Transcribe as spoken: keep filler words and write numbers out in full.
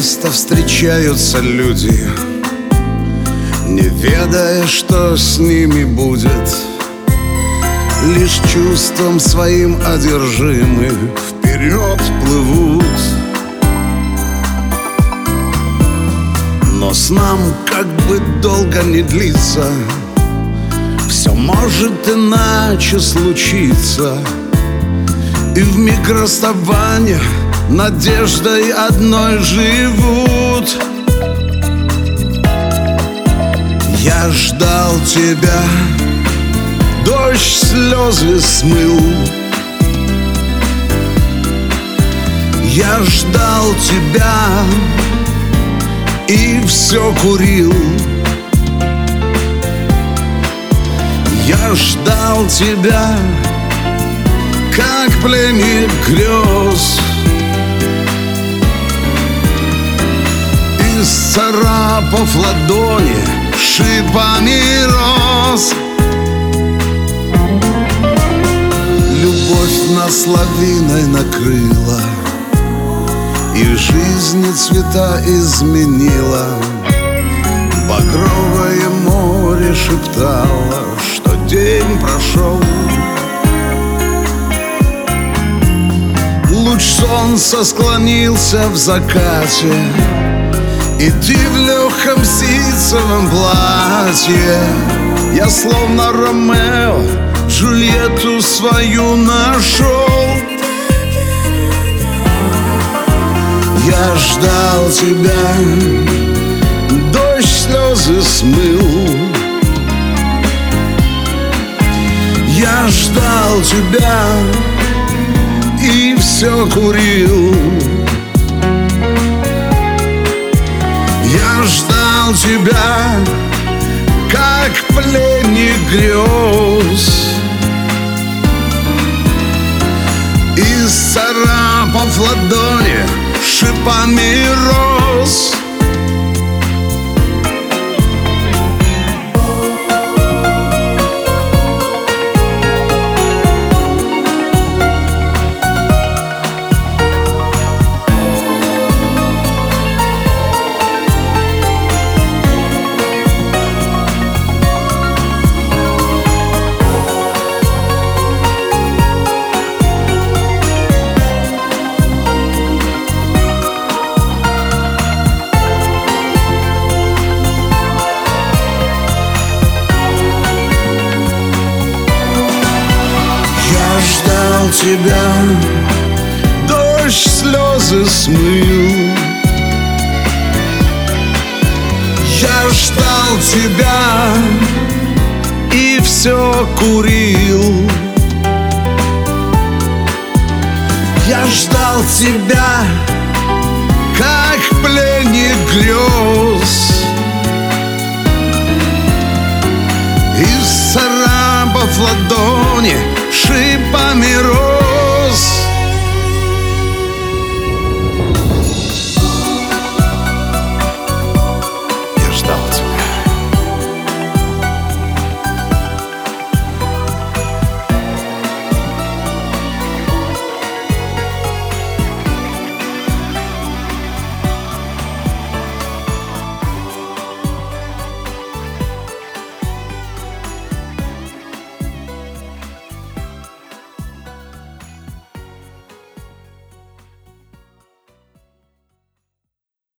Часто встречаются люди, не ведая, что с ними будет, лишь чувством своим одержимы вперед плывут. Но с нам как бы долго не длится, все может иначе случиться, и вмиг расставания надеждой одной живут. Я ждал тебя, дождь слезы смыл. Я ждал тебя и все курил. Я ждал тебя, как пленник грез. Исцарапав ладони шипами роз, любовь нас лавиной накрыла и жизни цвета изменила. Багровое море шептало, что день прошел. Луч солнца склонился в закате, и ты в легком ситцевом платье. Я словно Ромео Джульетту свою нашел. Я ждал тебя, дождь слезы смыл. Я ждал тебя и все курил. Я ждал тебя, как пленник грез. Исцарапав ладони шипами роз. Ждал тебя, дождь слезы смыл. Я ждал тебя и все курил. Я ждал тебя, как пленник грез. Исцарапав ладони шипами роз.